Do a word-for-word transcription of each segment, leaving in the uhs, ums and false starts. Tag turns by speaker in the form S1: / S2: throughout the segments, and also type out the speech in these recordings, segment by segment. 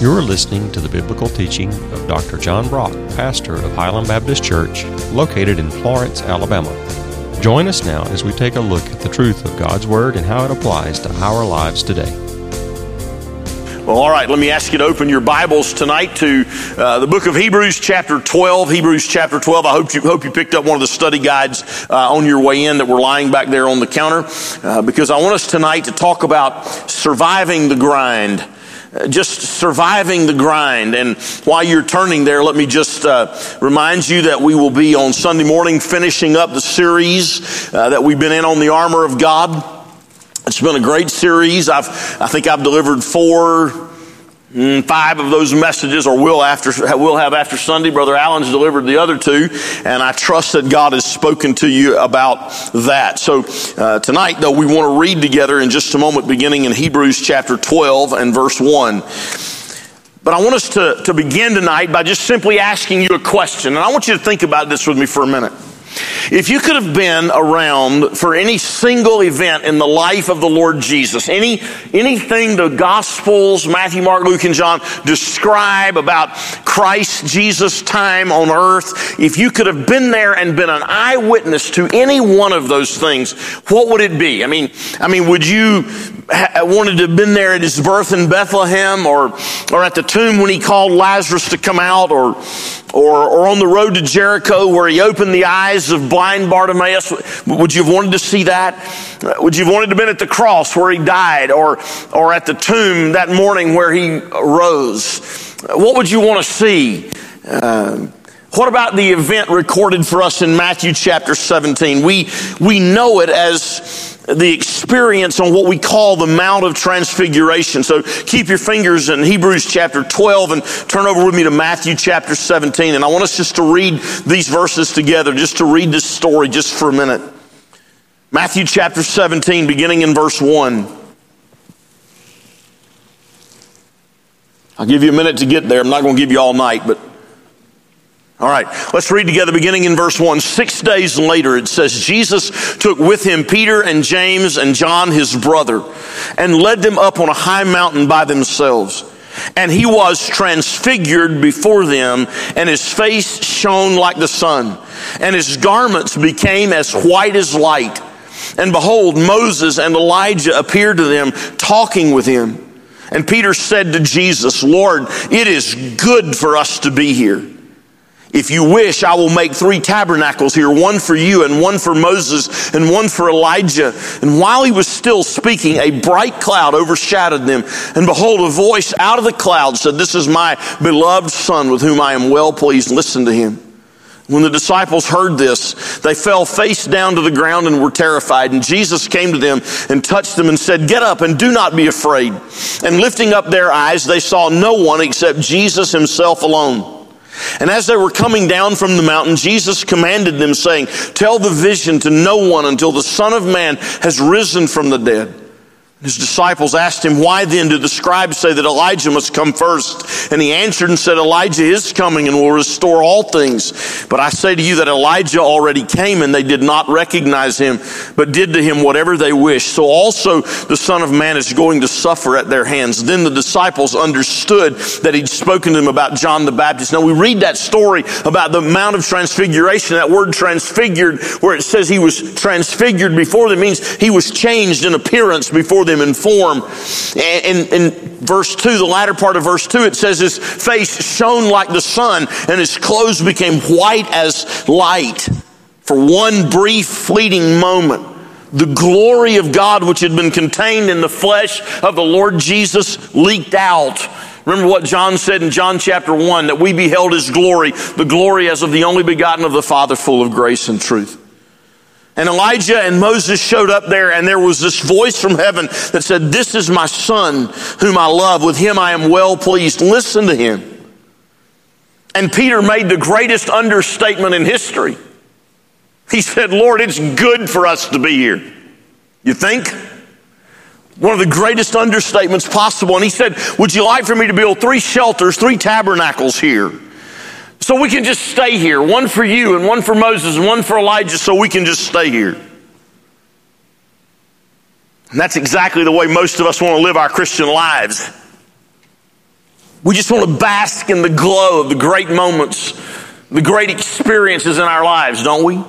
S1: You're listening to the biblical teaching of Doctor John Brock, pastor of Highland Baptist Church, located in Florence, Alabama. Join us now as we take a look at the truth of God's Word and how it applies to our lives today.
S2: Well, all right, let me ask you to open your Bibles tonight to uh, the book of Hebrews chapter twelve. Hebrews chapter twelve. I hope you hope you picked up one of the study guides uh, on your way in that were lying back there on the counter, uh, because I want us tonight to talk about surviving the grind. Uh, just surviving the grind. And while you're turning there, let me just uh, remind you that we will be on Sunday morning finishing up the series uh, that we've been in on the armor of God. It's been a great series. I've, I think I've delivered four, mm, five of those messages, or will after, will have after Sunday. Brother Allen's delivered the other two, and I trust that God has spoken to you about that. So uh, tonight, though, we want to read together in just a moment, beginning in Hebrews chapter twelve and verse one. But I want us to, to begin tonight by just simply asking you a question, and I want you to think about this with me for a minute. If you could have been around for any single event in the life of the Lord Jesus, any anything the Gospels, Matthew, Mark, Luke, and John describe about Christ Jesus' time on earth, if you could have been there and been an eyewitness to any one of those things, what would it be? I mean, I mean, would you ha- wanted to have been there at his birth in Bethlehem, or or at the tomb when he called Lazarus to come out, or or or on the road to Jericho where he opened the eyes of blind Bartimaeus? Would you have wanted to see that? Would you have wanted to have been at the cross where he died, or or at the tomb that morning where he rose? What would you want to see? Uh, what about the event recorded for us in Matthew chapter seventeen? We we know it as the experience on what we call the Mount of Transfiguration. So keep your fingers in Hebrews chapter twelve and turn over with me to Matthew chapter seventeen. And I want us just to read these verses together, just to read this story just for a minute. Matthew chapter seventeen, beginning in verse one. I'll give you a minute to get there. I'm not going to give you all night, but all right, let's read together beginning in verse one. Six days later, it says, Jesus took with him Peter and James and John, his brother, and led them up on a high mountain by themselves. And he was transfigured before them, and his face shone like the sun, and his garments became as white as light. And behold, Moses and Elijah appeared to them, talking with him. And Peter said to Jesus, Lord, it is good for us to be here. If you wish, I will make three tabernacles here, one for you and one for Moses and one for Elijah. And while he was still speaking, a bright cloud overshadowed them. And behold, a voice out of the cloud said, this is my beloved Son with whom I am well pleased. Listen to him. When the disciples heard this, they fell face down to the ground and were terrified. And Jesus came to them and touched them and said, get up and do not be afraid. And lifting up their eyes, they saw no one except Jesus himself alone. And as they were coming down from the mountain, Jesus commanded them, saying, tell the vision to no one until the Son of Man has risen from the dead. His disciples asked him, why then do the scribes say that Elijah must come first? And he answered and said, Elijah is coming and will restore all things. But I say to you that Elijah already came, and they did not recognize him, but did to him whatever they wished. So also the Son of Man is going to suffer at their hands. Then the disciples understood that he'd spoken to them about John the Baptist. Now we read that story about the Mount of Transfiguration, that word transfigured, where it says he was transfigured before them, means he was changed in appearance before them. In form. And in verse two, the latter part of verse two, it says his face shone like the sun and his clothes became white as light. For one brief fleeting moment, the glory of God which had been contained in the flesh of the Lord Jesus leaked out. Remember what John said in John chapter one, that we beheld his glory, the glory as of the only begotten of the Father, full of grace and truth. And Elijah and Moses showed up there, and there was this voice from heaven that said, this is my Son whom I love. With him I am well pleased. Listen to him. And Peter made the greatest understatement in history. He said, Lord, it's good for us to be here. You think? One of the greatest understatements possible. And he said, would you like for me to build three shelters, three tabernacles here? So we can just stay here, one for you and one for Moses and one for Elijah, so we can just stay here. And that's exactly the way most of us want to live our Christian lives. We just want to bask in the glow of the great moments, the great experiences in our lives, don't we?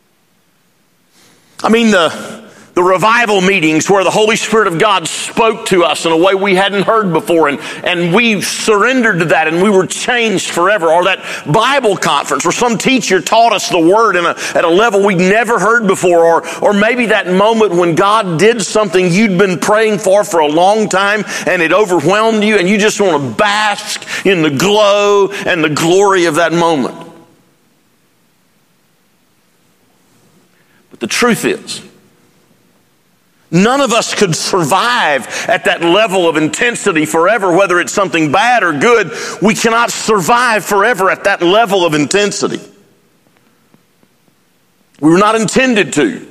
S2: I mean, the, the revival meetings where the Holy Spirit of God spoke to us in a way we hadn't heard before, and, and we surrendered to that and we were changed forever. Or that Bible conference where some teacher taught us the Word in a, at a level we'd never heard before. Or, or maybe that moment when God did something you'd been praying for for a long time and it overwhelmed you and you just want to bask in the glow and the glory of that moment. But the truth is, none of us could survive at that level of intensity forever, whether it's something bad or good. We cannot survive forever at that level of intensity. We were not intended to.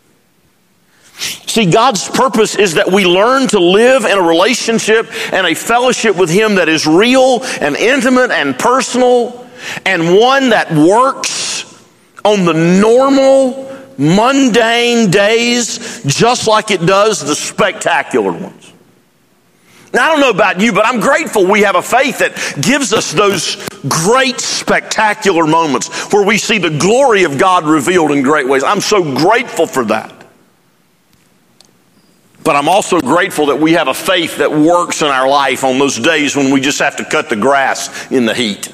S2: See, God's purpose is that we learn to live in a relationship and a fellowship with Him that is real and intimate and personal, and one that works on the normal, mundane days just like it does the spectacular ones. Now, I don't know about you, but I'm grateful we have a faith that gives us those great spectacular moments where we see the glory of God revealed in great ways. I'm so grateful for that. But I'm also grateful that we have a faith that works in our life on those days when we just have to cut the grass in the heat.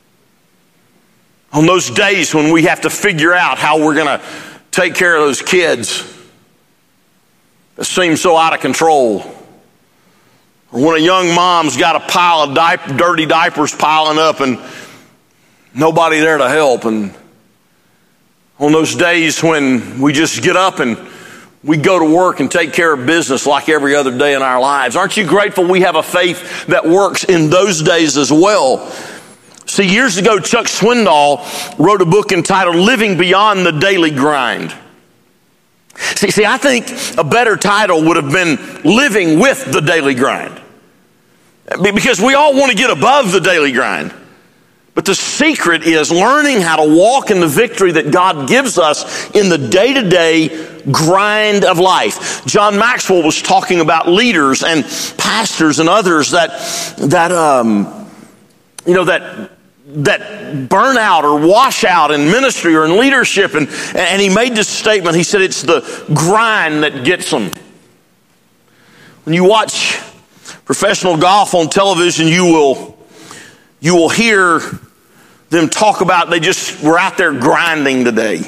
S2: On those days when we have to figure out how we're going to take care of those kids that seem so out of control. Or when a young mom's got a pile of diaper, dirty diapers piling up and nobody there to help. And on those days when we just get up and we go to work and take care of business like every other day in our lives. Aren't you grateful we have a faith that works in those days as well? See, years ago, Chuck Swindoll wrote a book entitled Living Beyond the Daily Grind. See, see, I think a better title would have been Living with the Daily Grind. Because we all want to get above the daily grind. But the secret is learning how to walk in the victory that God gives us in the day-to-day grind of life. John Maxwell was talking about leaders and pastors and others that, that um, you know, that... that burn out or wash out in ministry or in leadership. And, and he made this statement. He said, it's the grind that gets them. When you watch professional golf on television, you will, you will hear them talk about they just were out there grinding today.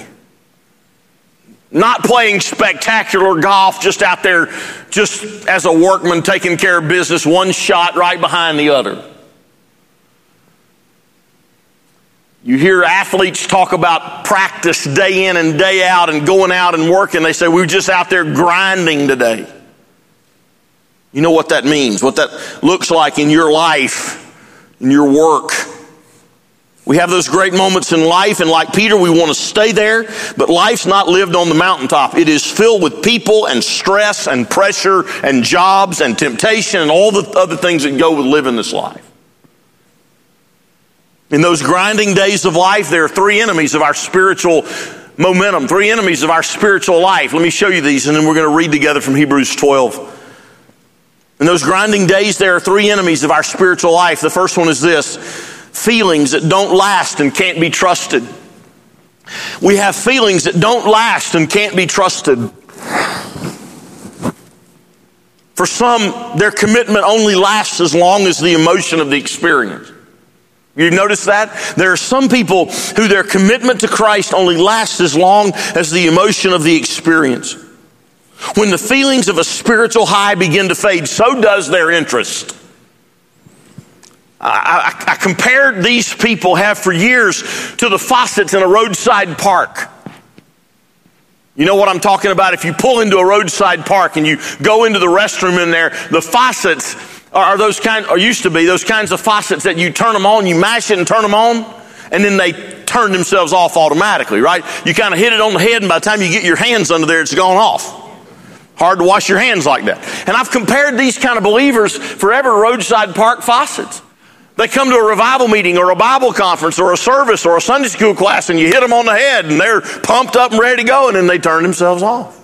S2: Not playing spectacular golf, just out there just as a workman taking care of business, one shot right behind the other. You hear athletes talk about practice day in and day out and going out and working. They say, we were just out there grinding today. You know what that means, what that looks like in your life, in your work. We have those great moments in life, and like Peter, we want to stay there, but life's not lived on the mountaintop. It is filled with people and stress and pressure and jobs and temptation and all the other things that go with living this life. In those grinding days of life, there are three enemies of our spiritual momentum, three enemies of our spiritual life. Let me show you these, and then we're going to read together from Hebrews twelve. In those grinding days, there are three enemies of our spiritual life. The first one is this: feelings that don't last and can't be trusted. We have feelings that don't last and can't be trusted. For some, their commitment only lasts as long as the emotion of the experience. You've noticed that? There are some people who their commitment to Christ only lasts as long as the emotion of the experience. When the feelings of a spiritual high begin to fade, so does their interest. I, I, I compared these people, have for years, to the faucets in a roadside park. You know what I'm talking about? If you pull into a roadside park and you go into the restroom in there, the faucets are those kind, or used to be, those kinds of faucets that you turn them on, you mash it and turn them on, and then they turn themselves off automatically, right? You kind of hit it on the head, and by the time you get your hands under there, it's gone off. Hard to wash your hands like that. And I've compared these kind of believers forever to roadside park faucets. They come to a revival meeting or a Bible conference or a service or a Sunday school class, and you hit them on the head, and they're pumped up and ready to go, and then they turn themselves off.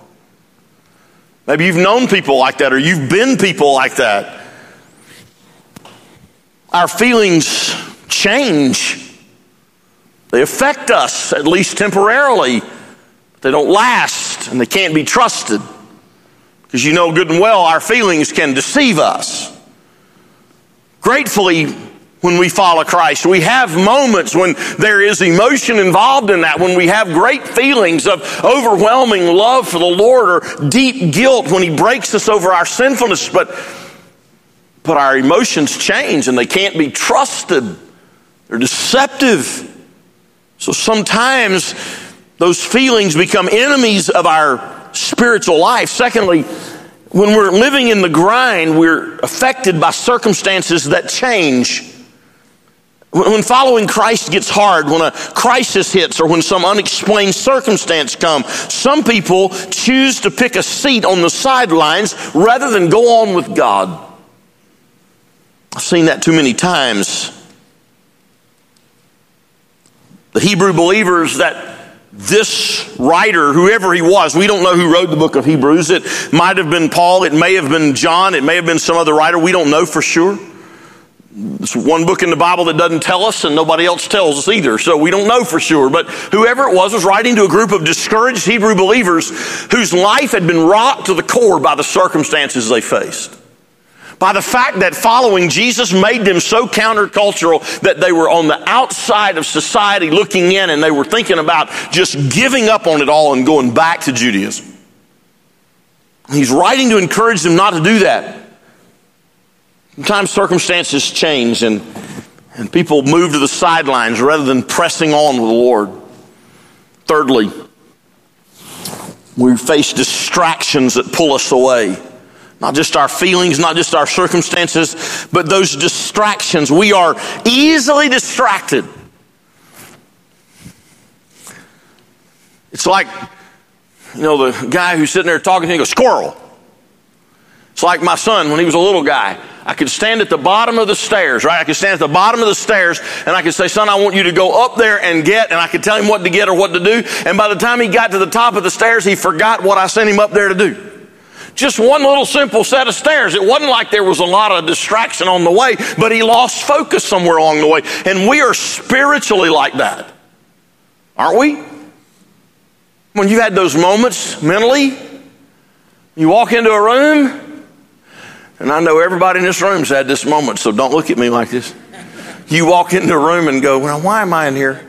S2: Maybe you've known people like that, or you've been people like that. our feelings change. They affect us, at least temporarily. They don't last, and they can't be trusted. Because you know good and well our feelings can deceive us. Gratefully, when we follow Christ, we have moments when there is emotion involved in that, when we have great feelings of overwhelming love for the Lord or deep guilt when He breaks us over our sinfulness. But, but our emotions change and they can't be trusted. They're deceptive. So sometimes those feelings become enemies of our spiritual life. Secondly, when we're living in the grind, we're affected by circumstances that change. When following Christ gets hard, when a crisis hits, or when some unexplained circumstance comes, some people choose to pick a seat on the sidelines rather than go on with God. I've seen that too many times. The Hebrew believers that this writer, whoever he was, we don't know who wrote the book of Hebrews. It might have been Paul, it may have been John, it may have been some other writer. We don't know for sure. It's one book in the Bible that doesn't tell us, and nobody else tells us either, so we don't know for sure. But whoever it was was writing to a group of discouraged Hebrew believers whose life had been rocked to the core by the circumstances they faced. By the fact that following Jesus made them so countercultural that they were on the outside of society looking in, and they were thinking about just giving up on it all and going back to Judaism. He's writing to encourage them not to do that. Sometimes circumstances change and, and people move to the sidelines rather than pressing on with the Lord. Thirdly, we face distractions that pull us away. Not just our feelings, not just our circumstances, but those distractions. We are easily distracted. It's like, you know, the guy who's sitting there talking to me goes, squirrel. It's like my son when he was a little guy. I could stand at the bottom of the stairs, right? I could stand at the bottom of the stairs and I could say, son, I want you to go up there and get, and I could tell him what to get or what to do. And by the time he got to the top of the stairs, he forgot what I sent him up there to do. Just one little simple set of stairs. It wasn't like there was a lot of distraction on the way, but he lost focus somewhere along the way. And we are spiritually like that, aren't we? When you've had those moments mentally, you walk into a room, and I know everybody in this room's had this moment, so don't look at me like this. You walk into a room and go, well, why am I in here?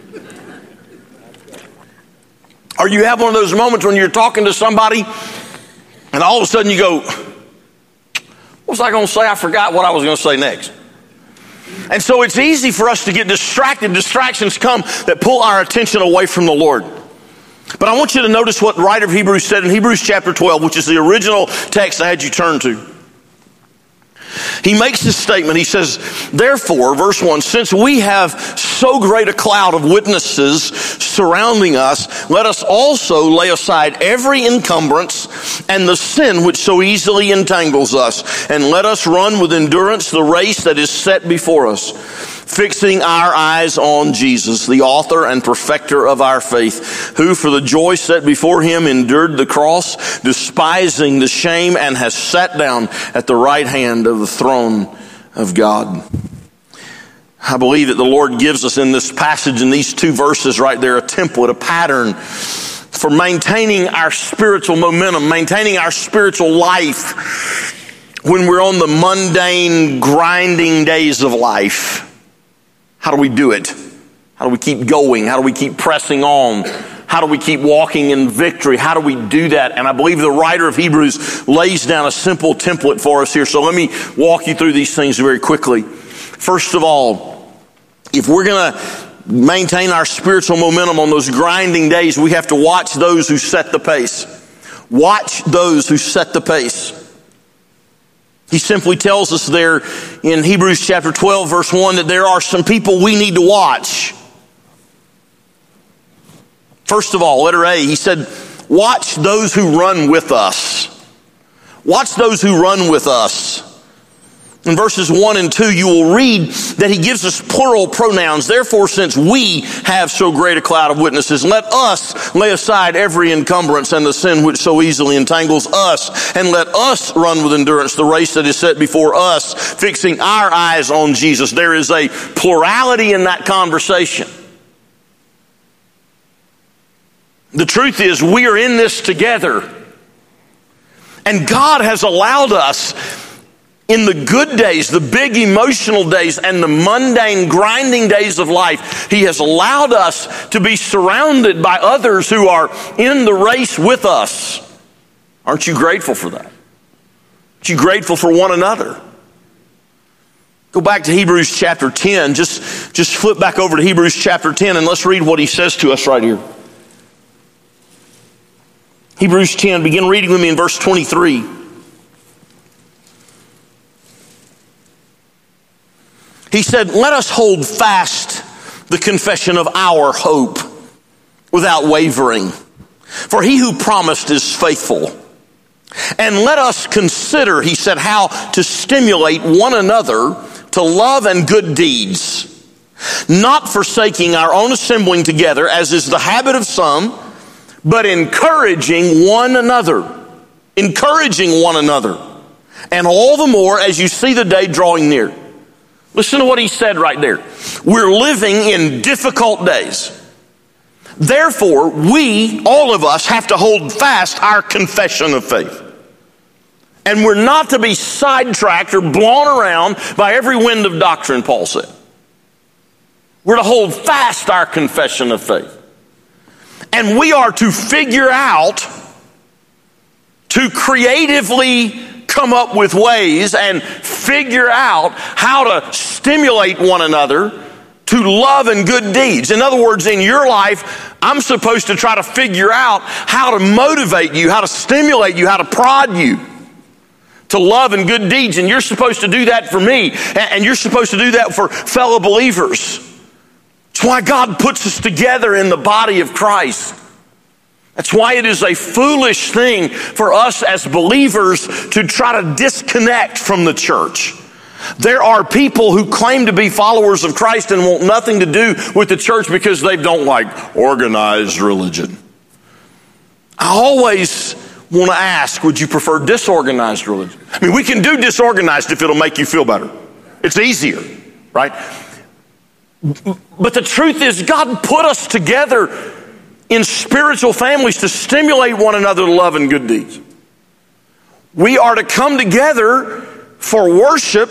S2: Or you have one of those moments when you're talking to somebody, and all of a sudden you go, what was I going to say? I forgot what I was going to say next. And so it's easy for us to get distracted. Distractions come that pull our attention away from the Lord. But I want you to notice what the writer of Hebrews said in Hebrews chapter twelve, which is the original text I had you turn to. He makes this statement. He says, therefore, verse one, since we have so great a cloud of witnesses surrounding us, let us also lay aside every encumbrance and the sin which so easily entangles us, and let us run with endurance the race that is set before us, fixing our eyes on Jesus, the author and perfecter of our faith, who for the joy set before him endured the cross, despising the shame, and has sat down at the right hand of the throne of God. I believe that the Lord gives us in this passage, in these two verses right there, a template, a pattern for maintaining our spiritual momentum, maintaining our spiritual life when we're on the mundane, grinding days of life. How do we do it? How do we keep going? How do we keep pressing on? How do we keep walking in victory? How do we do that? And I believe the writer of Hebrews lays down a simple template for us here. So let me walk you through these things very quickly. First of all, if we're going to maintain our spiritual momentum on those grinding days, we have to watch those who set the pace. Watch those who set the pace. He simply tells us there in Hebrews chapter twelve, verse one, that there are some people we need to watch. First of all, letter A, he said, watch those who run with us. Watch those who run with us. In verses one and two, you will read that he gives us plural pronouns. Therefore, since we have so great a cloud of witnesses, let us lay aside every encumbrance and the sin which so easily entangles us, and let us run with endurance the race that is set before us, fixing our eyes on Jesus. There is a plurality in that conversation. The truth is, we are in this together. And God has allowed us in the good days, the big emotional days, and the mundane, grinding days of life, he has allowed us to be surrounded by others who are in the race with us. Aren't you grateful for that? Aren't you grateful for one another? Go back to Hebrews chapter ten. Just, just flip back over to Hebrews chapter ten and let's read what he says to us right here. Hebrews ten, begin reading with me in verse twenty-three. He said, let us hold fast the confession of our hope without wavering. For he who promised is faithful. And let us consider, he said, how to stimulate one another to love and good deeds, not forsaking our own assembling together, as is the habit of some, but encouraging one another. Encouraging one another. And all the more as you see the day drawing near. Listen to what he said right there. We're living in difficult days. Therefore, we, all of us, have to hold fast our confession of faith. And we're not to be sidetracked or blown around by every wind of doctrine, Paul said. We're to hold fast our confession of faith. And we are to figure out, to creatively come up with ways and figure out how to stimulate one another to love and good deeds. In other words, in your life, I'm supposed to try to figure out how to motivate you, how to stimulate you, how to prod you to love and good deeds. And you're supposed to do that for me. And you're supposed to do that for fellow believers. It's why God puts us together in the body of Christ. That's why it is a foolish thing for us as believers to try to disconnect from the church. There are people who claim to be followers of Christ and want nothing to do with the church because they don't like organized religion. I always want to ask, would you prefer disorganized religion? I mean, we can do disorganized if it'll make you feel better. It's easier, right? But the truth is, God put us together in spiritual families to stimulate one another to love and good deeds. We are to come together for worship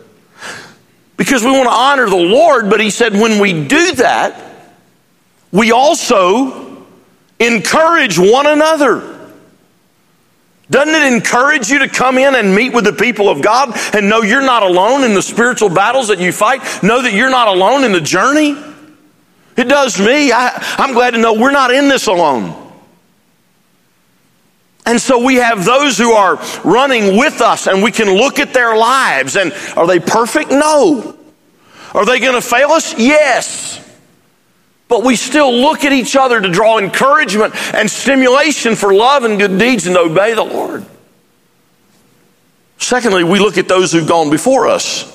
S2: because we want to honor the Lord, but he said when we do that, we also encourage one another. Doesn't it encourage you to come in and meet with the people of God and know you're not alone in the spiritual battles that you fight? Know that you're not alone in the journey? It does me. I, I'm glad to know we're not in this alone. And so we have those who are running with us and we can look at their lives and are they perfect? No. Are they going to fail us? Yes. But we still look at each other to draw encouragement and stimulation for love and good deeds and to obey the Lord. Secondly, we look at those who've gone before us.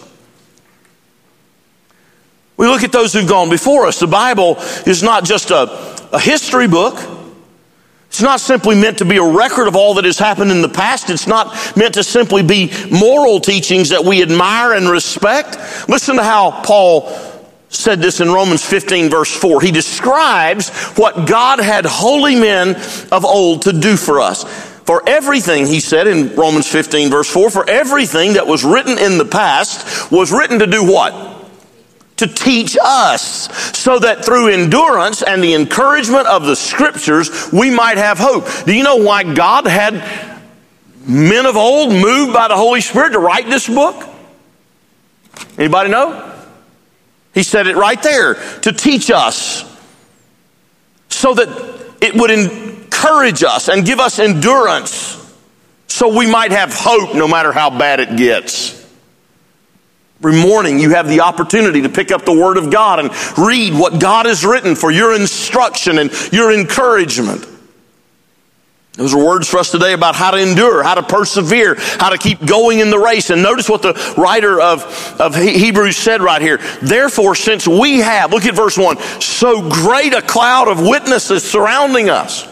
S2: We look at those who've gone before us. The Bible is not just a, a history book. It's not simply meant to be a record of all that has happened in the past. It's not meant to simply be moral teachings that we admire and respect. Listen to how Paul said this in Romans fifteen, verse four. He describes what God had holy men of old to do for us. For everything, he said in Romans fifteen, verse four, for everything that was written in the past was written to do what? To teach us, so that through endurance and the encouragement of the scriptures, we might have hope. Do you know why God had men of old moved by the Holy Spirit to write this book? Anybody know? He said it right there, to teach us, so that it would encourage us and give us endurance, so we might have hope no matter how bad it gets. Every morning you have the opportunity to pick up the Word of God and read what God has written for your instruction and your encouragement. Those are words for us today about how to endure, how to persevere, how to keep going in the race. And notice what the writer of, of Hebrews said right here. Therefore, since we have, look at verse one, so great a cloud of witnesses surrounding us,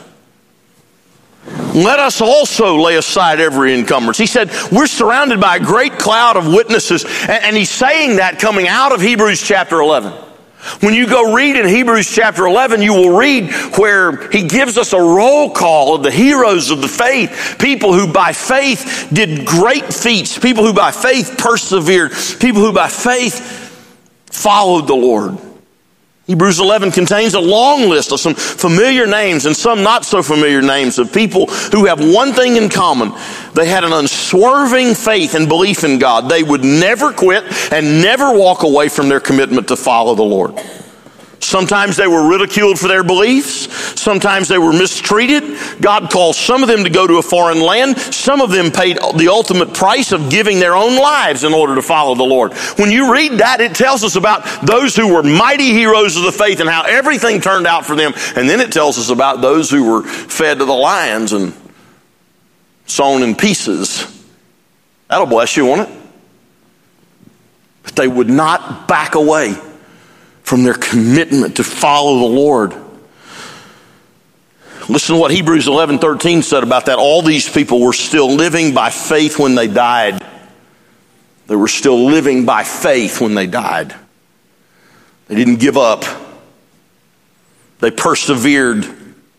S2: let us also lay aside every encumbrance. He said, we're surrounded by a great cloud of witnesses. And, and he's saying that coming out of Hebrews chapter eleven. When you go read in Hebrews chapter eleven, you will read where he gives us a roll call of the heroes of the faith, people who by faith did great feats, people who by faith persevered, people who by faith followed the Lord. Hebrews eleven contains a long list of some familiar names and some not so familiar names of people who have one thing in common. They had an unswerving faith and belief in God. They would never quit and never walk away from their commitment to follow the Lord. Sometimes they were ridiculed for their beliefs. Sometimes they were mistreated. God called some of them to go to a foreign land. Some of them paid the ultimate price of giving their own lives in order to follow the Lord. When you read that, it tells us about those who were mighty heroes of the faith and how everything turned out for them. And then it tells us about those who were fed to the lions and sown in pieces. That'll bless you, won't it? But they would not back away from their commitment to follow the Lord. Listen to what Hebrews eleven thirteen said about that. All these people were still living by faith when they died. They were still living by faith when they died. They didn't give up. They persevered.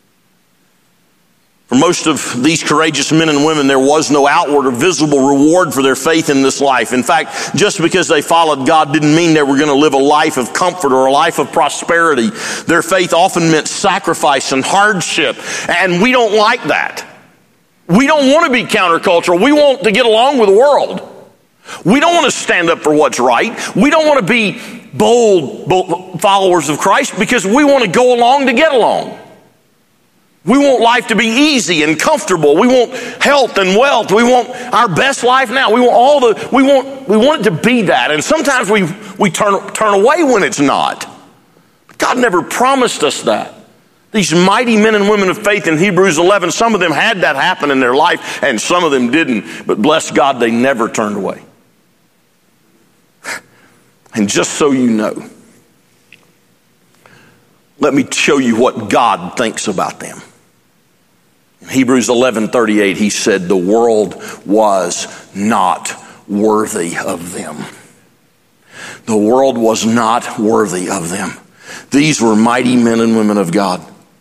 S2: For most of these courageous men and women, there was no outward or visible reward for their faith in this life. In fact, just because they followed God didn't mean they were going to live a life of comfort or a life of prosperity. Their faith often meant sacrifice and hardship, and we don't like that. We don't want to be countercultural. We want to get along with the world. We don't want to stand up for what's right. We don't want to be bold, bold followers of Christ because we want to go along to get along. We want life to be easy and comfortable. We want health and wealth. We want our best life now. We want all the we want we want it to be that. And sometimes we we turn turn away when it's not. God never promised us that. These mighty men and women of faith in Hebrews eleven, some of them had that happen in their life and some of them didn't. But bless God, they never turned away. And just so you know, let me show you what God thinks about them. In Hebrews eleven thirty-eight, he said, the world was not worthy of them. The world was not worthy of them. These were mighty men and women of God.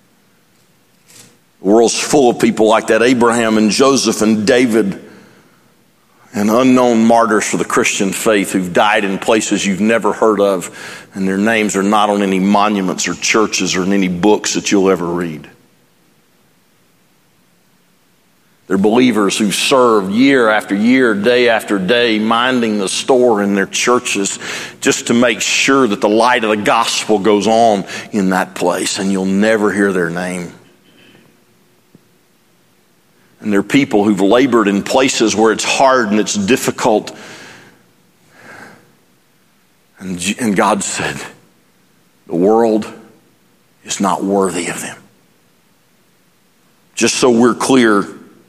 S2: The world's full of people like that, Abraham and Joseph and David and unknown martyrs for the Christian faith who've died in places you've never heard of, and their names are not on any monuments or churches or in any books that you'll ever read. They're believers who served year after year, day after day, minding the store in their churches just to make sure that the light of the gospel goes on in that place, and you'll never hear their name. And they're people who've labored in places where it's hard and it's difficult. And, and God said, the world is not worthy of them. Just so we're clear,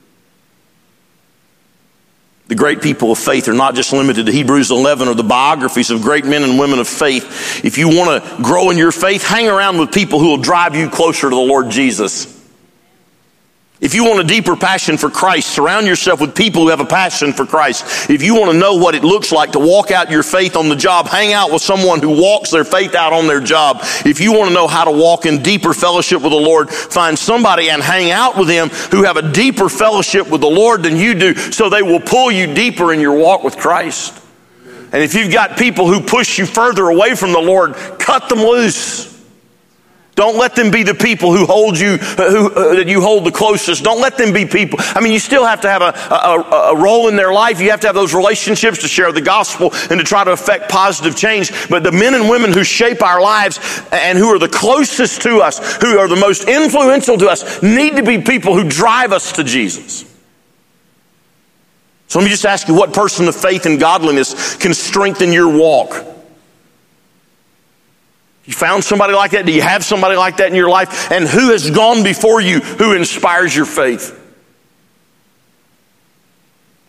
S2: the great people of faith are not just limited to Hebrews eleven or the biographies of great men and women of faith. If you want to grow in your faith, hang around with people who will drive you closer to the Lord Jesus. If you want a deeper passion for Christ, surround yourself with people who have a passion for Christ. If you want to know what it looks like to walk out your faith on the job, hang out with someone who walks their faith out on their job. If you want to know how to walk in deeper fellowship with the Lord, find somebody and hang out with them who have a deeper fellowship with the Lord than you do, so they will pull you deeper in your walk with Christ. And if you've got people who push you further away from the Lord, cut them loose. Don't let them be the people who hold you, who uh, that you hold the closest. Don't let them be people. I mean, you still have to have a, a, a role in their life. You have to have those relationships to share the gospel and to try to affect positive change. But the men and women who shape our lives and who are the closest to us, who are the most influential to us, need to be people who drive us to Jesus. So let me just ask you, what person of faith and godliness can strengthen your walk? You found somebody like that? Do you have somebody like that in your life? And who has gone before you who inspires your faith?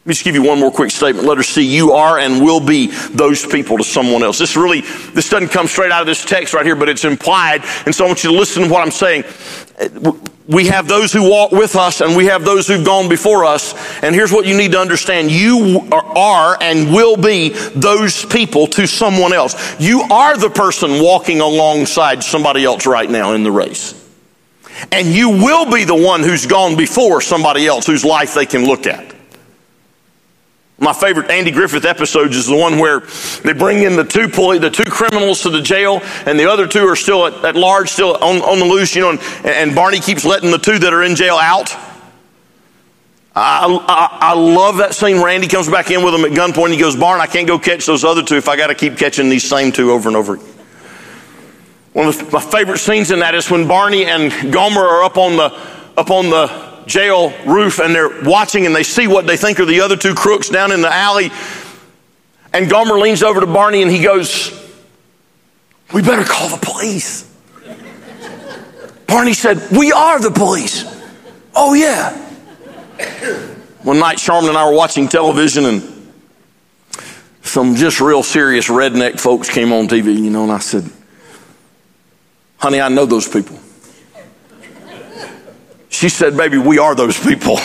S2: Let me just give you one more quick statement. Letter C, you are and will be those people to someone else. This really, this doesn't come straight out of this text right here, but it's implied. And so I want you to listen to what I'm saying. We have those who walk with us and we have those who've gone before us. And here's what you need to understand. You are and will be those people to someone else. You are the person walking alongside somebody else right now in the race. And you will be the one who's gone before somebody else whose life they can look at. My favorite Andy Griffith episodes is the one where they bring in the two poli- the two criminals to the jail, and the other two are still at, at large, still on, on the loose, you know, and, and Barney keeps letting the two that are in jail out. I, I, I love that scene. Randy comes back in with them at gunpoint. He goes, Barn, I can't go catch those other two if I got to keep catching these same two over and over again. One of my favorite scenes in that is when Barney and Gomer are up on the up on the jail roof and they're watching and they see what they think are the other two crooks down in the alley. And Gomer leans over to Barney and he goes, we better call the police. Barney said, we are the police. Oh yeah. One night Charmin and I were watching television and some just real serious redneck folks came on T V, you know, and I said, honey, I know those people. She said, baby, we are those people.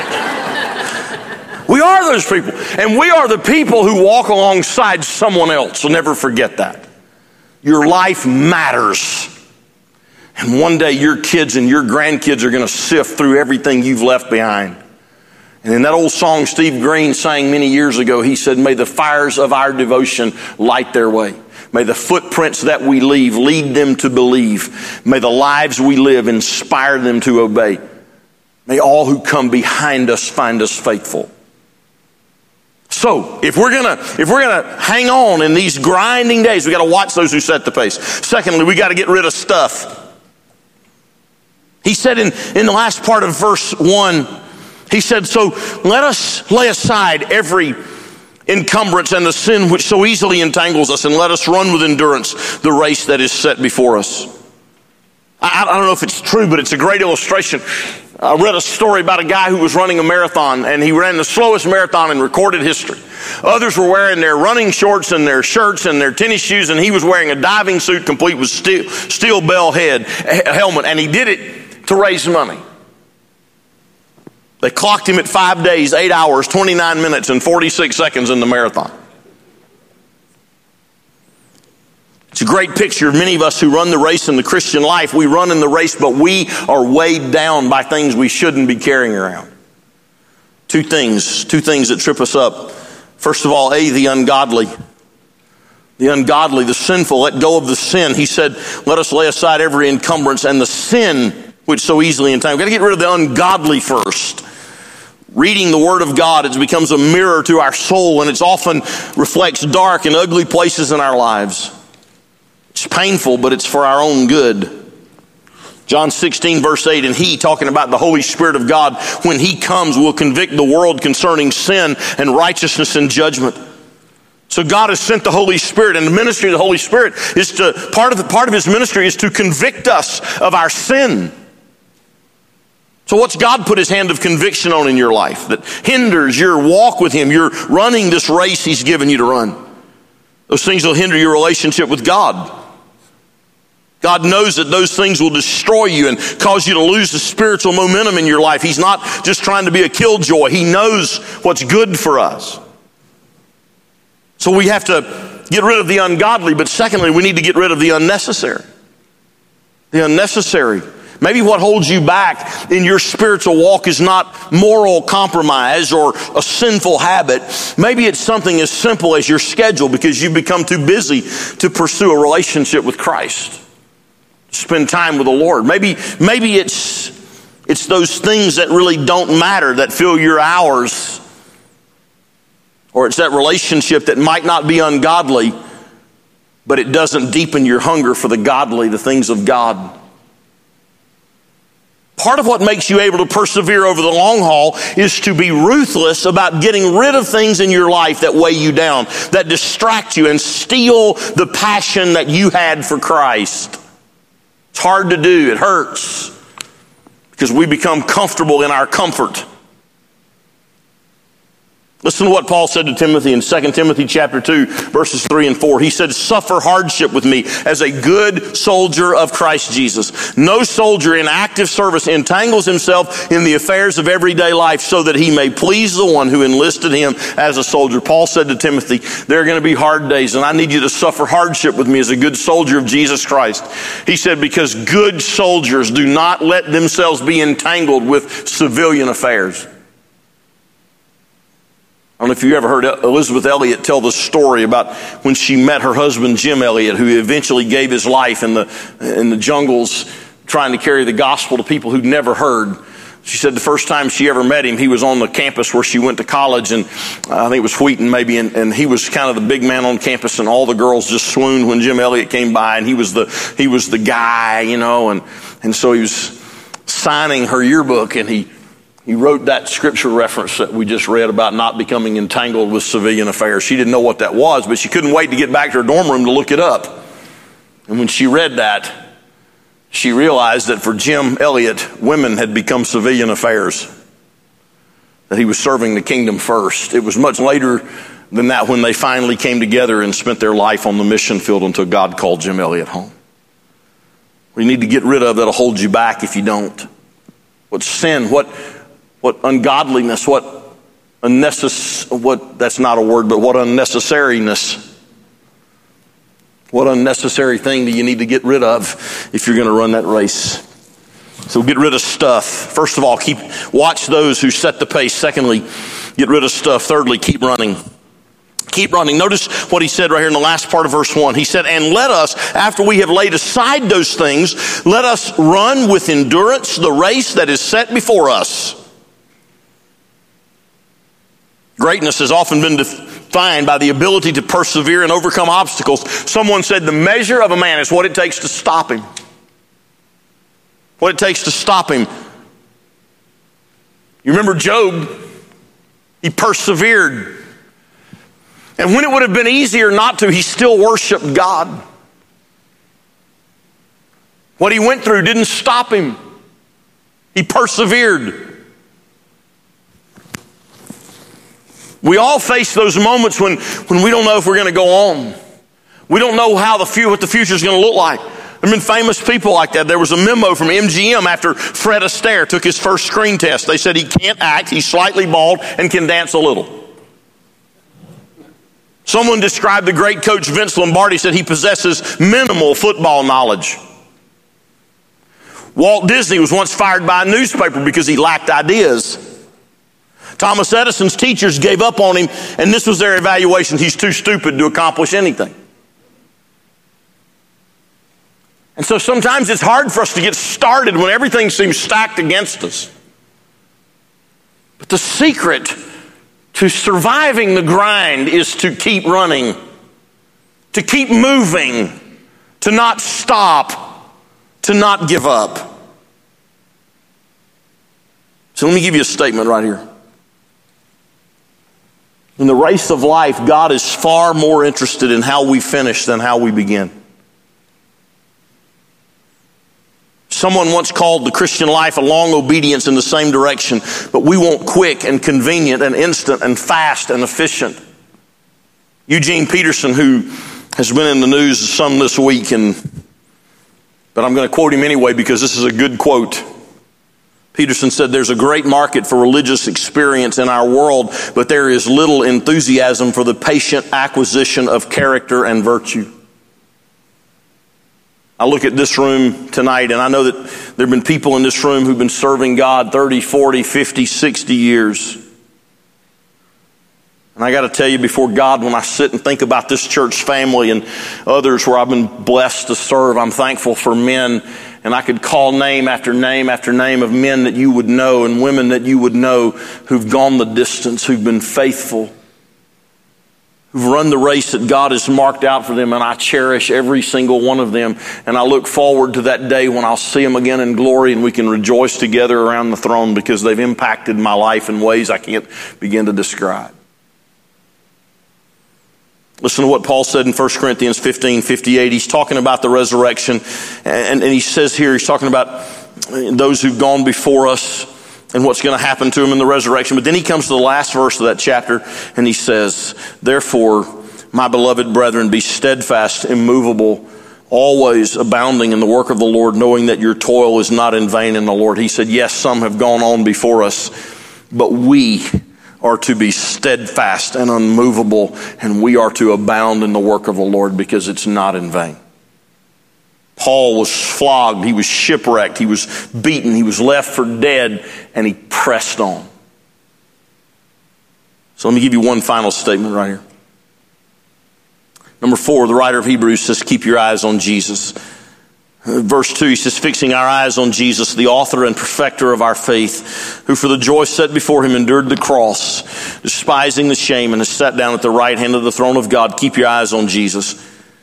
S2: We are those people. And we are the people who walk alongside someone else. So never forget that. Your life matters. And one day your kids and your grandkids are going to sift through everything you've left behind. And in that old song Steve Green sang many years ago, he said, may the fires of our devotion light their way. May the footprints that we leave lead them to believe. May the lives we live inspire them to obey. May all who come behind us find us faithful. So, if we're gonna if we're gonna hang on in these grinding days, we got to watch those who set the pace. Secondly, we got to get rid of stuff. He said in in the last part of verse one, he said, "So let us lay aside every encumbrance and the sin which so easily entangles us, and let us run with endurance the race that is set before us." I, I don't know if it's true, but it's a great illustration. I read a story about a guy who was running a marathon, and he ran the slowest marathon in recorded history. Others were wearing their running shorts and their shirts and their tennis shoes, and he was wearing a diving suit complete with steel, steel bell head helmet, and he did it to raise money. They clocked him at five days, eight hours, twenty-nine minutes, and forty-six seconds in the marathon. It's a great picture of many of us who run the race in the Christian life. We run in the race, but we are weighed down by things we shouldn't be carrying around. Two things, two things that trip us up. First of all, A, the ungodly. The ungodly, the sinful, let go of the sin. He said, let us lay aside every encumbrance and the sin which so easily entangles. We've got to get rid of the ungodly first. Reading the Word of God, it becomes a mirror to our soul, and it often reflects dark and ugly places in our lives. It's painful, but it's for our own good. John sixteen, verse eight, and he, talking about the Holy Spirit of God, when he comes, will convict the world concerning sin and righteousness and judgment. So God has sent the Holy Spirit, and the ministry of the Holy Spirit is to, part of the, part of his ministry is to convict us of our sin. So what's God put his hand of conviction on in your life that hinders your walk with him? You're running this race he's given you to run. Those things will hinder your relationship with God. God knows that those things will destroy you and cause you to lose the spiritual momentum in your life. He's not just trying to be a killjoy. He knows what's good for us. So we have to get rid of the ungodly, but secondly, we need to get rid of the unnecessary. The unnecessary. Maybe what holds you back in your spiritual walk is not moral compromise or a sinful habit. Maybe it's something as simple as your schedule because you've become too busy to pursue a relationship with Christ. Spend time with the Lord. Maybe, maybe it's, it's those things that really don't matter that fill your hours. Or it's that relationship that might not be ungodly, but it doesn't deepen your hunger for the godly, the things of God. Part of what makes you able to persevere over the long haul is to be ruthless about getting rid of things in your life that weigh you down, that distract you and steal the passion that you had for Christ. It's hard to do. It hurts because we become comfortable in our comfort. Listen to what Paul said to Timothy in Second Timothy chapter two, verses three and four. He said, suffer hardship with me as a good soldier of Christ Jesus. No soldier in active service entangles himself in the affairs of everyday life so that he may please the one who enlisted him as a soldier. Paul said to Timothy, there are going to be hard days, and I need you to suffer hardship with me as a good soldier of Jesus Christ. He said, because good soldiers do not let themselves be entangled with civilian affairs. I don't know if you ever heard Elizabeth Elliot tell the story about when she met her husband, Jim Elliot, who eventually gave his life in the, in the jungles trying to carry the gospel to people who'd never heard. She said the first time she ever met him, he was on the campus where she went to college, and I think it was Wheaton maybe, and, and he was kind of the big man on campus, and all the girls just swooned when Jim Elliot came by, and he was the he was the guy, you know, and, and so he was signing her yearbook, and he He wrote that scripture reference that we just read about not becoming entangled with civilian affairs. She didn't know what that was, but she couldn't wait to get back to her dorm room to look it up. And when she read that, she realized that for Jim Elliot, women had become civilian affairs, that he was serving the kingdom first. It was much later than that when they finally came together and spent their life on the mission field until God called Jim Elliot home. What you need to get rid of that'll hold you back if you don't. What sin, what What ungodliness, what unnecessary, what, that's not a word, but what unnecessariness. What unnecessary thing do you need to get rid of if you're going to run that race? So get rid of stuff. First of all, keep watch those who set the pace. Secondly, get rid of stuff. Thirdly, keep running. Keep running. Notice what he said right here in the last part of verse one. He said, and let us, after we have laid aside those things, let us run with endurance the race that is set before us. Greatness has often been defined by the ability to persevere and overcome obstacles. Someone said the measure of a man is what it takes to stop him. What it takes to stop him. You remember Job? He persevered. And when it would have been easier not to, he still worshiped God. What he went through didn't stop him. He persevered. We all face those moments when, when we don't know if we're going to go on. We don't know how the few, what the future is going to look like. There have been famous people like that. There was a memo from M G M after Fred Astaire took his first screen test. They said he can't act, he's slightly bald, and can dance a little. Someone described the great coach Vince Lombardi, said he possesses minimal football knowledge. Walt Disney was once fired by a newspaper because he lacked ideas. Thomas Edison's teachers gave up on him, and this was their evaluation. He's too stupid to accomplish anything. And so sometimes it's hard for us to get started when everything seems stacked against us. But the secret to surviving the grind is to keep running, to keep moving, to not stop, to not give up. So let me give you a statement right here. In the race of life, God is far more interested in how we finish than how we begin. Someone once called the Christian life a long obedience in the same direction, but we want quick and convenient and instant and fast and efficient. Eugene Peterson, who has been in the news some this week, and but I'm going to quote him anyway because this is a good quote. Peterson said, there's a great market for religious experience in our world, but there is little enthusiasm for the patient acquisition of character and virtue. I look at this room tonight, and I know that there have been people in this room who've been serving God thirty, forty, fifty, sixty years. And I got to tell you, before God, when I sit and think about this church family and others where I've been blessed to serve, I'm thankful for men. And I could call name after name after name of men that you would know and women that you would know who've gone the distance, who've been faithful, who've run the race that God has marked out for them. And I cherish every single one of them. And I look forward to that day when I'll see them again in glory and we can rejoice together around the throne because they've impacted my life in ways I can't begin to describe. Listen to what Paul said in First Corinthians fifteen fifty-eight. He's talking about the resurrection. And, and he says here, he's talking about those who've gone before us. and what's going to happen to him in the resurrection. But then he comes to the last verse of that chapter and he says, therefore, my beloved brethren, be steadfast, immovable, always abounding in the work of the Lord, knowing that your toil is not in vain in the Lord. He said, yes, some have gone on before us, but we are to be steadfast and unmovable, and we are to abound in the work of the Lord because it's not in vain. Paul was flogged, he was shipwrecked, he was beaten, he was left for dead, and he pressed on. So let me give you one final statement right here. Number four, the writer of Hebrews says, keep your eyes on Jesus. Verse two, he says, fixing our eyes on Jesus, the author and perfecter of our faith, who for the joy set before him endured the cross, despising the shame, and has sat down at the right hand of the throne of God. Keep your eyes on Jesus.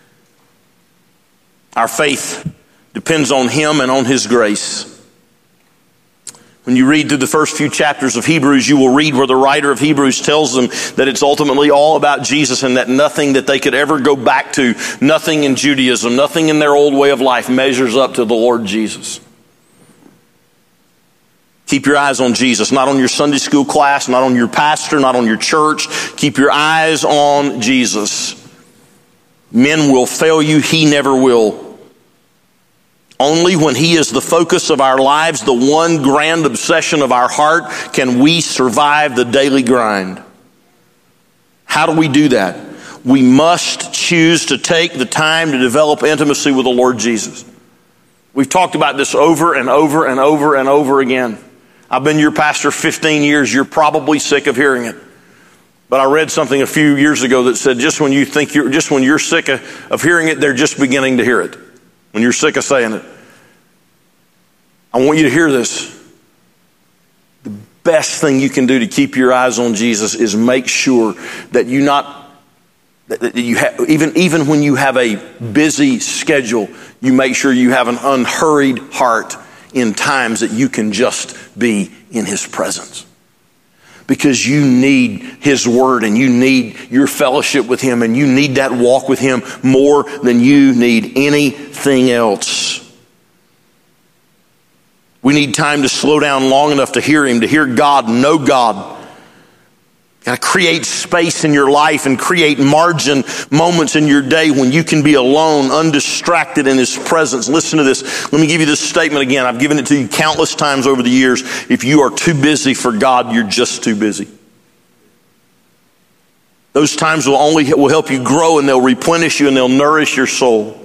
S2: Our faith depends on him and on his grace. When you read through the first few chapters of Hebrews, you will read where the writer of Hebrews tells them that it's ultimately all about Jesus and that nothing that they could ever go back to, nothing in Judaism, nothing in their old way of life measures up to the Lord Jesus. Keep your eyes on Jesus, not on your Sunday school class, not on your pastor, not on your church. Keep your eyes on Jesus. Men will fail you, he never will. Only when he is the focus of our lives, the one grand obsession of our heart, can we survive the daily grind. How do we do that? We must choose to take the time to develop intimacy with the Lord Jesus. We've talked about this over and over and over and over again. I've been your pastor fifteen years. You're probably sick of hearing it. But I read something a few years ago that said just when you think you're just when you're sick of, of hearing it, they're just beginning to hear it. When you're sick of saying it. I want you to hear this. The best thing you can do to keep your eyes on Jesus is make sure that you not that you have even even when you have a busy schedule, you make sure you have an unhurried heart in times that you can just be in his presence. Because you need his word and you need your fellowship with him and you need that walk with him more than you need anything else. We need time to slow down long enough to hear him, to hear God, know God. Got to create space in your life and create margin moments in your day when you can be alone, undistracted in his presence. Listen to this. Let me give you this statement again. I've given it to you countless times over the years. If you are too busy for God, you're just too busy. Those times will only will help you grow and they'll replenish you and they'll nourish your soul.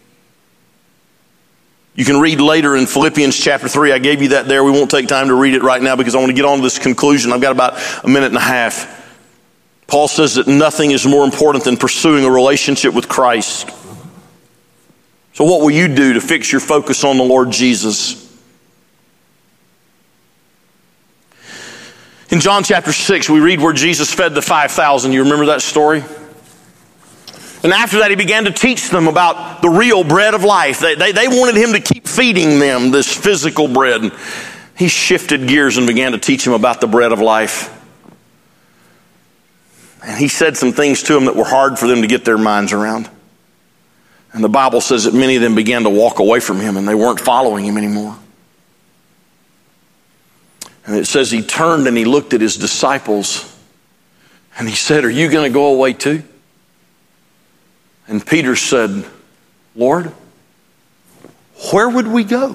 S2: You can read later in Philippians chapter three. I gave you that there. We won't take time to read it right now because I want to get on to this conclusion. I've got about a minute and a half. Paul says that nothing is more important than pursuing a relationship with Christ. So what will you do to fix your focus on the Lord Jesus? In John chapter six, we read where Jesus fed the five thousand. You remember that story? And after that, he began to teach them about the real bread of life. They, they, they wanted him to keep feeding them this physical bread. And he shifted gears and began to teach them about the bread of life. And he said some things to them that were hard for them to get their minds around. And the Bible says that many of them began to walk away from him and they weren't following him anymore. And it says he turned and he looked at his disciples and he said, "Are you going to go away too?" And Peter said, "Lord, where would we go?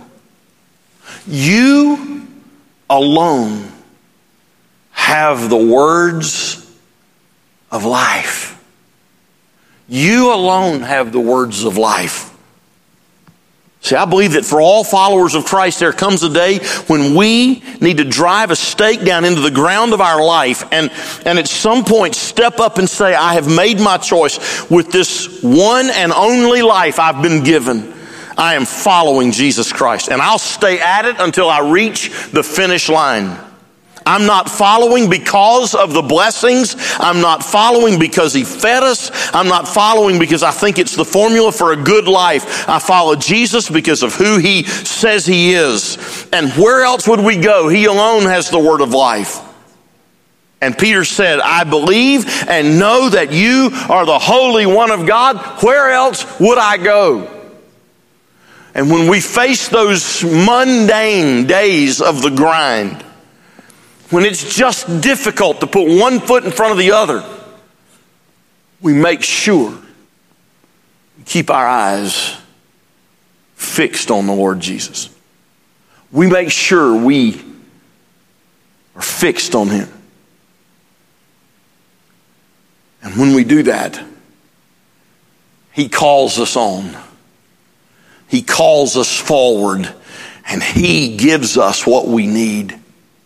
S2: You alone have the words of life. You alone have the words of life." See, I believe that for all followers of Christ, there comes a day when we need to drive a stake down into the ground of our life and, and at some point step up and say, "I have made my choice with this one and only life I've been given. I am following Jesus Christ, and I'll stay at it until I reach the finish line. I'm not following because of the blessings. I'm not following because he fed us. I'm not following because I think it's the formula for a good life. I follow Jesus because of who he says he is. And where else would we go? He alone has the word of life." And Peter said, "I believe and know that you are the Holy One of God. Where else would I go?" And when we face those mundane days of the grind, when it's just difficult to put one foot in front of the other, we make sure we keep our eyes fixed on the Lord Jesus. We make sure we are fixed on Him. And when we do that, He calls us on. He calls us forward, and He gives us what we need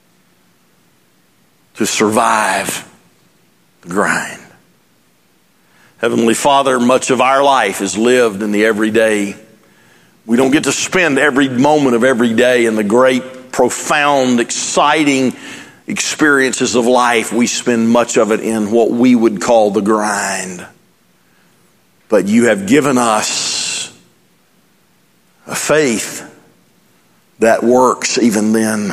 S2: to survive the grind. Heavenly Father, much of our life is lived in the everyday. We don't get to spend every moment of every day in the great, profound, exciting experiences of life. We spend much of it in what we would call the grind. But you have given us a faith that works even then.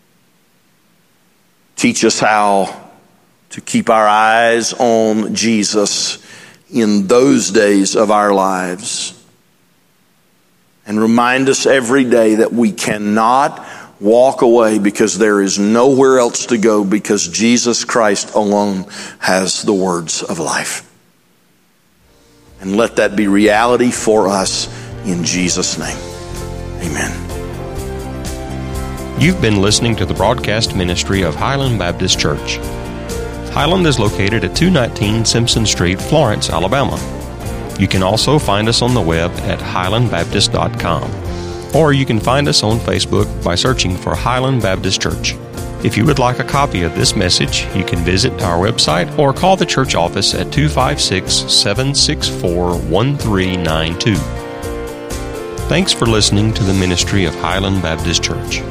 S2: Teach us how to keep our eyes on Jesus in those days of our lives. And remind us every day that we cannot walk away because there is nowhere else to go, because Jesus Christ alone has the words of life. And let that be reality for us in Jesus' name. Amen.
S1: You've been listening to the broadcast ministry of Highland Baptist Church. Highland is located at two nineteen Simpson Street, Florence, Alabama. You can also find us on the web at highland baptist dot com. Or you can find us on Facebook by searching for Highland Baptist Church. If you would like a copy of this message, you can visit our website or call the church office at two five six, seven six four, one three nine two. Thanks for listening to the ministry of Highland Baptist Church.